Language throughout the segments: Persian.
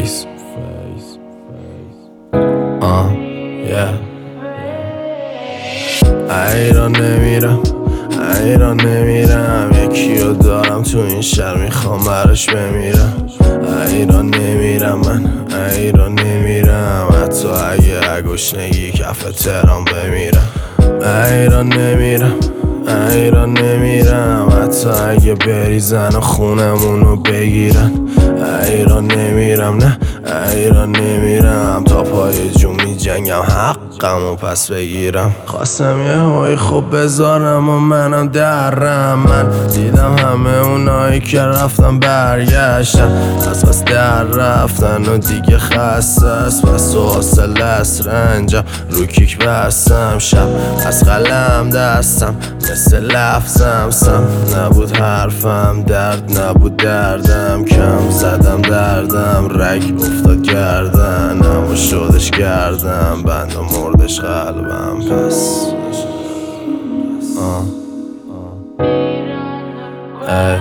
face. Yeah. ایران نمیرم یکیو دارم تو این شهر میخوام براش بمیرم. ایران نمیرم من، ایران نمیرم حتی اگه گشنگی کف تهران بمیرم. ایران نمیرم حتی اگه بریزن و خونمونو بگیرن. ایران نمیرم، نه ایران نمیرم تا پای جون میجنگم حقمو پس بگیرم. خواستم یه هایی خوب بذارم و منم درم. من دیدم همه اونایی که رفتن برگشتن، از بس در رفتن و دیگه خسته است. بس و حاصل است رنجم رو کیک بستم. شب از قلم دستم مثل لفظم سم نبود حرفم، درد نبود دردم. کم زدم دردم رگ افتاد گردن، اما شدش گردم بند و مردش قلبم. پس ای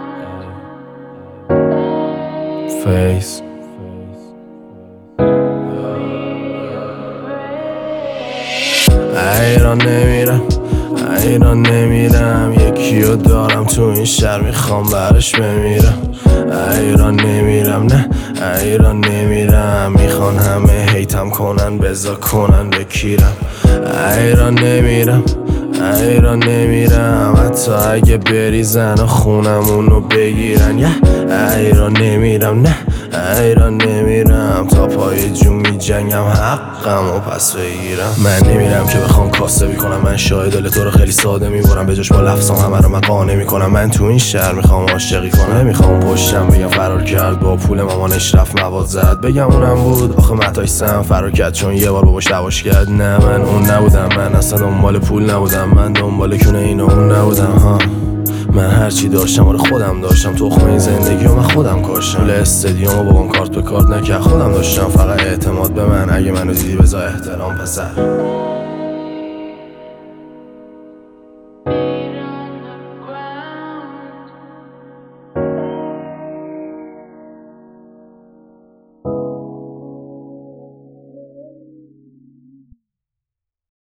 فیس ایران نمیرم یکیو دارم تو این شهر میخوام براش بمیرم. ایران نمیرم، نه ایران نمیرم میخوان همه هیتم کنن بذار کنن بکیرم. ایران نمیرم حتی اگه بریزن و خونمونو بگیرن. ایران نمیرم، نه ایران نمیرم تا پای جون میجنگم حقمو پس بگیرم. من نمیرم که بخوام کاسبی کنم، من شاید دل تو رو خیلی ساده میبرم، به جاش با لفظام همه رو من قانع میکنم. من تو این شهر میخوام عاشقی کنم، نمیخوام پشتم بگم فرار کرد با پول مامانش رفت مواد زد. بگم اونم بود آخه متایسم فرار کرد چون یه بار باباش دعواش کرد. نه من اون نبودم، من اصلا دنبال پول نبودم، من دنبال کونه این و اون نبودم. ها من هرچی داشتم آره خودم داشتم، تخم این زندگی و من خودم کاشتم. پول استادیوم و بابام کارت به کارت نکرد خودم داشتم. فقط اعتماد به من، اگه منو دیدی بذار احترام پسر.